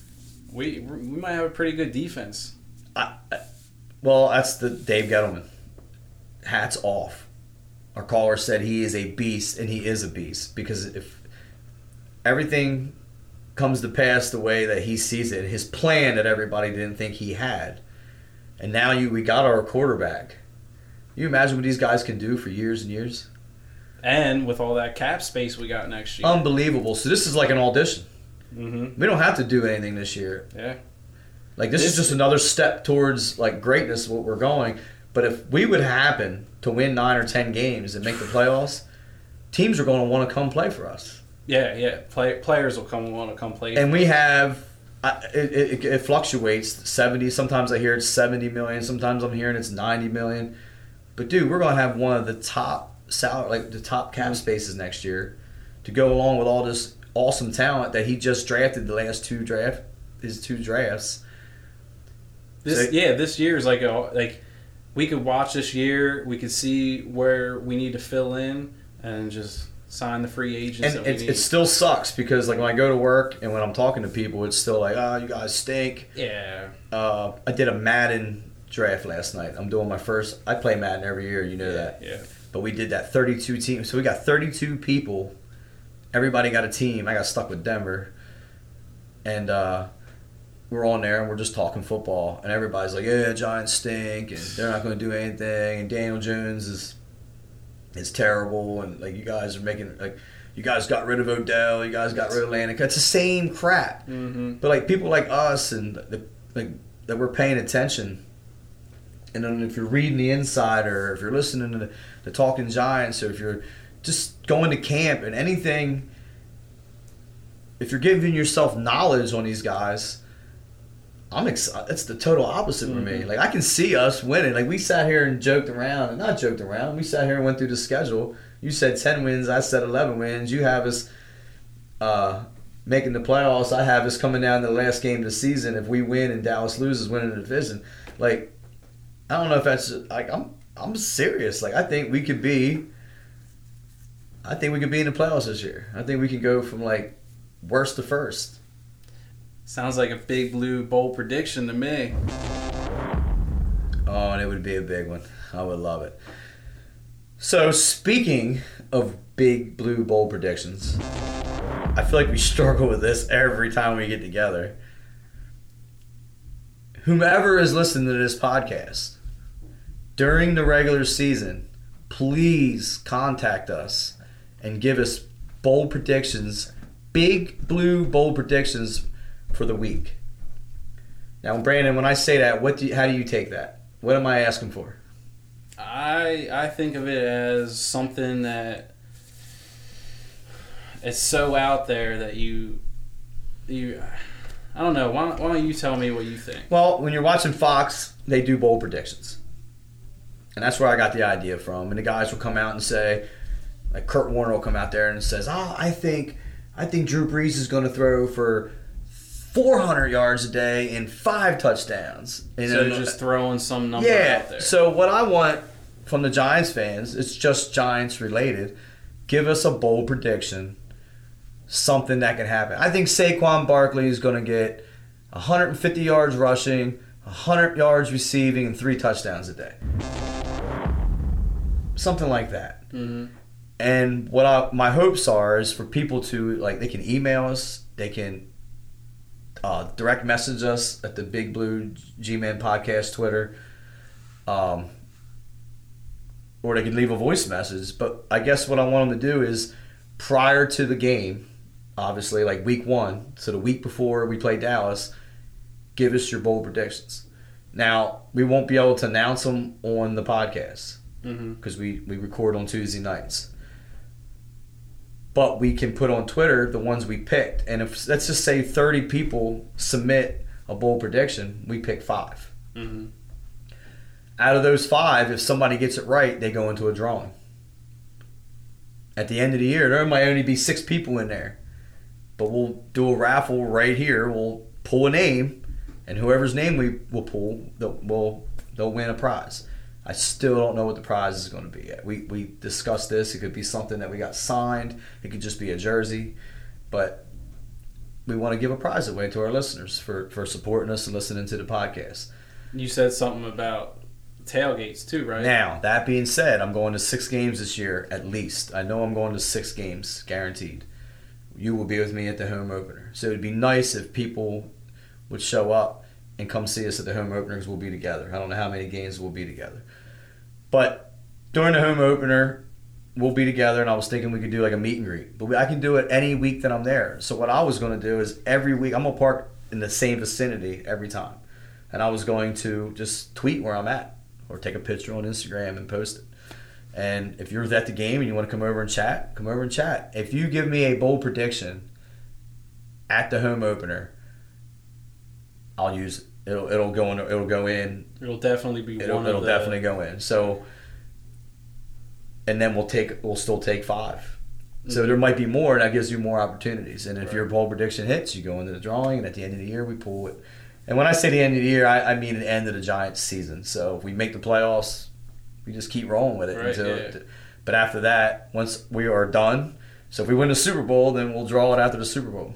we we might have a pretty good defense. I, I, well, that's the Dave Gettleman. Hats off. Our caller said he is a beast, and he is a beast because if everything comes to pass the way that he sees it, his plan that everybody didn't think he had, and now you we got our quarterback. You imagine what these guys can do for years and years? And with all that cap space we got next year. Unbelievable. So this is like an audition. Mm-hmm. We don't have to do anything this year. Yeah. Like this, this is just another step towards like greatness, what we're going. But if we would happen to win nine or ten games and make the playoffs, teams are going to want to come play for us. Yeah, yeah. Play, players will come want to come play. And we have, I, it, it, it fluctuates, seventy. Sometimes I hear it's seventy million. Sometimes I'm hearing it's ninety million. But dude, we're going to have one of the top salary, like the top cap spaces next year, to go along with all this awesome talent that he just drafted the last two draft, his two drafts. This So, yeah, this year is like a like we could watch this year. We could see where we need to fill in and just sign the free agents. and that we it, need. it still sucks because like when I go to work and when I'm talking to people, it's still like, oh, you guys stink. yeah. Uh, I did a Madden draft last night. I'm doing my first. I play Madden every year, you know yeah, that. Yeah. But we did that thirty-two teams. So we got thirty-two people. Everybody got a team. I got stuck with Denver. And uh, we're on there and we're just talking football. And everybody's like, yeah, Giants stink. And they're not going to do anything. And Daniel Jones is is terrible. And like you guys are making, like, you guys got rid of Odell. You guys got rid of Landon. It's the same crap. Mm-hmm. But like people like us and the, like that we're paying attention. And then if you're reading the Insider, or if you're listening to the, the Talking Giants, or if you're just going to camp and anything, if you're giving yourself knowledge on these guys, I'm excited. It's the total opposite Mm-hmm. for me. Like I can see us winning. Like we sat here and joked around, and not joked around. We sat here and went through the schedule. You said ten wins. I said eleven wins. You have us uh, making the playoffs. I have us coming down to the last game of the season. If we win and Dallas loses, winning the division. Like. I don't know if that's like I'm I'm serious. Like I think we could be I think we could be in the playoffs this year. I think we can go from like worst to first. Sounds like a big blue bold prediction to me. Oh, and it would be a big one. I would love it. So speaking of big blue bold predictions, I feel like we struggle with this every time we get together. Whomever is listening to this podcast during the regular season, please contact us and give us bold predictions, big blue bold predictions for the week. Now, Brandon, when I say that, what do you, how do you take that? What am I asking for? I I think of it as something that it's so out there that you you I don't know. Why, why don't you tell me what you think? Well, when you're watching Fox, they do bold predictions. And that's where I got the idea from. And the guys will come out and say, like Kurt Warner will come out there and says, oh, I think I think Drew Brees is going to throw for four hundred yards a day and five touchdowns. You So know, just throwing some number yeah. out there. So what I want from the Giants fans, it's just Giants related. Give us a bold prediction, something that can happen. I think Saquon Barkley is going to get one hundred fifty yards rushing, one hundred yards receiving, and three touchdowns a day. Something like that. Mm-hmm. And what I, my hopes are is for people to, like, they can email us, they can uh, direct message us at the Big Blue G-Man Podcast Twitter, um, or they can leave a voice message. But I guess what I want them to do is prior to the game, obviously, like week one, so the week before we play Dallas, give us your bold predictions. Now, we won't be able to announce them on the podcast because mm-hmm. we, we record on Tuesday nights. But we can put on Twitter the ones we picked. And if, let's just say thirty people submit a bold prediction, we pick five. Mm-hmm. Out of those five, if somebody gets it right, they go into a drawing. At the end of the year, there might only be six people in there. But we'll do a raffle right here. We'll pull a name, and whoever's name we will pull, they'll, will they'll win a prize. I still don't know what the prize is going to be yet. We we discussed this. It could be something that we got signed. It could just be a jersey. But we want to give a prize away to our listeners for, for supporting us and listening to the podcast. You said something about tailgates too, right? Now, that being said, I'm going to six games this year at least. I know I'm going to six games, guaranteed. You will be with me at the home opener. So it would be nice if people would show up and come see us at the home opener because we'll be together. I don't know how many games we'll be together. But during the home opener, we'll be together, and I was thinking we could do like a meet and greet. But I can do it any week that I'm there. So what I was going to do is every week, I'm going to park in the same vicinity every time. And I was going to just tweet where I'm at or take a picture on Instagram and post it. And if you're at the game and you want to come over and chat, come over and chat. If you give me a bold prediction at the home opener, I'll use it. It'll it'll go in. It'll go in. It'll definitely be It'll, one it'll of the... definitely go in. So, and then we'll take. We'll still take five. Mm-hmm. So there might be more, and that gives you more opportunities. And if right. your bold prediction hits, you go into the drawing, and at the end of the year, we pull it. And when I say the end of the year, I, I mean the end of the Giants season. So if we make the playoffs, we just keep rolling with it right, until. Yeah. But after that, once we are done, so if we win the Super Bowl, then we'll draw it after the Super Bowl.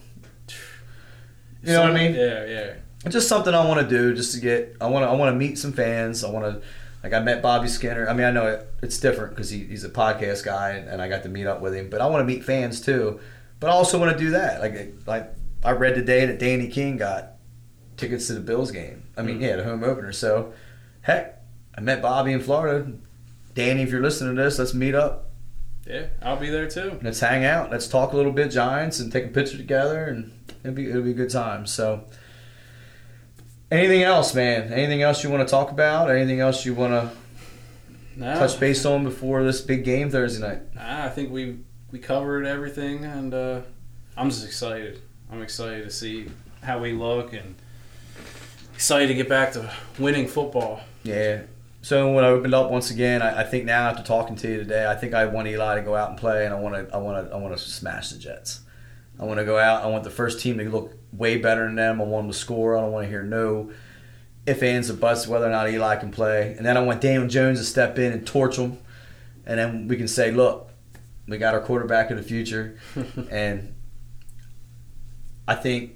You know Some, what I mean? Yeah, yeah. It's just something I want to do, just to get. I want to. I want to meet some fans. I want to. Like I met Bobby Skinner. I mean, I know it, it's different because he, he's a podcast guy, and, and I got to meet up with him. But I want to meet fans too. But I also want to do that. Like like I read today that Danny King got tickets to the Bills game. I mean, mm-hmm. yeah, the home opener. So, heck, I met Bobby in Florida. Danny, if you're listening to this, let's meet up. Yeah, I'll be there too. Let's hang out. Let's talk a little bit Giants and take a picture together, and it'll be it'll be a good time. So, anything else, man? Anything else you want to talk about? Anything else you want to no. touch base on before this big game Thursday night? Nah, I think we we covered everything, and uh, I'm just excited. I'm excited to see how we look, and excited to get back to winning football. Yeah. So when I opened up once again, I, I think now after talking to you today, I think I want Eli to go out and play, and I want to, I want to, I want to smash the Jets. I want to go out. I want the first team to look way better than them. I want them to score. I don't want to hear no ifs, ands, or buts whether or not Eli can play. And then I want Daniel Jones to step in and torch them, and then we can say, look, we got our quarterback of the future, and I think.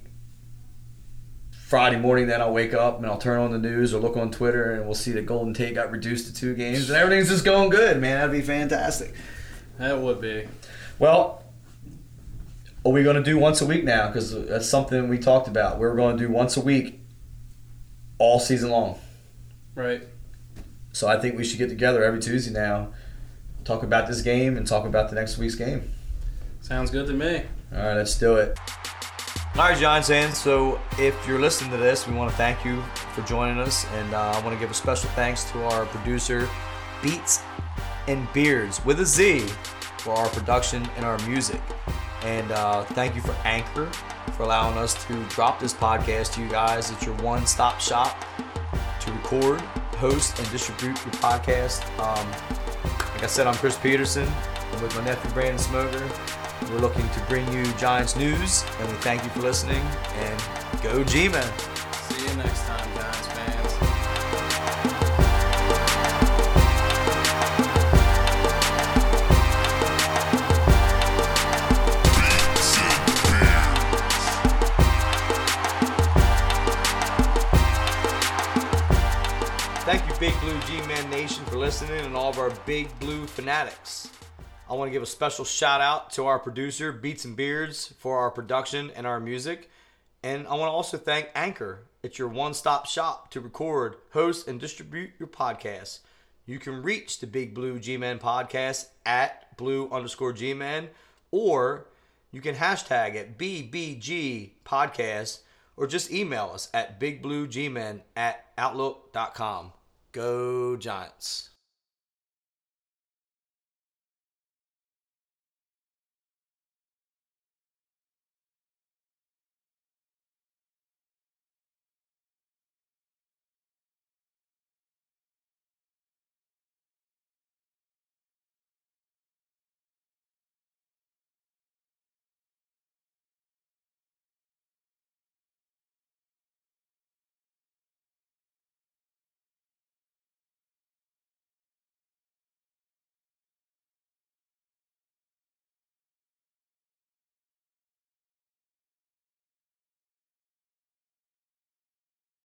Friday morning, then I'll wake up and I'll turn on the news or look on Twitter and we'll see that Golden Tate got reduced to two games and everything's just going good, man. That'd be fantastic. That would be. Well, are we going to do once a week now? Because that's something we talked about. We're going to do once a week all season long. Right. So I think we should get together every Tuesday now, talk about this game and talk about the next week's game. Sounds good to me. All right, let's do it. All right, Giants fans, so if you're listening to this, we want to thank you for joining us, and uh, I want to give a special thanks to our producer, Beats and Beards, with a Z, for our production and our music. And uh, thank you for Anchor for allowing us to drop this podcast to you guys. It's your one-stop shop to record, host, and distribute your podcast. Um, like I said, I'm Chris Peterson. I'm with my nephew, Brandon Smoker. We're looking to bring you Giants news, and we thank you for listening, and Go G-Men. See you next time, Giants fans. Thank you, Big Blue G-Man Nation, for listening, and all of our Big Blue fanatics. I want to give a special shout out to our producer, Beats and Beards, for our production and our music. And I want to also thank Anchor. It's your one-stop shop to record, host, and distribute your podcasts. You can reach the Big Blue G-Man podcast at blue underscore G-Man, or you can hashtag it B B G podcast, or just email us at bigbluegman at outlook dot com. Go Giants.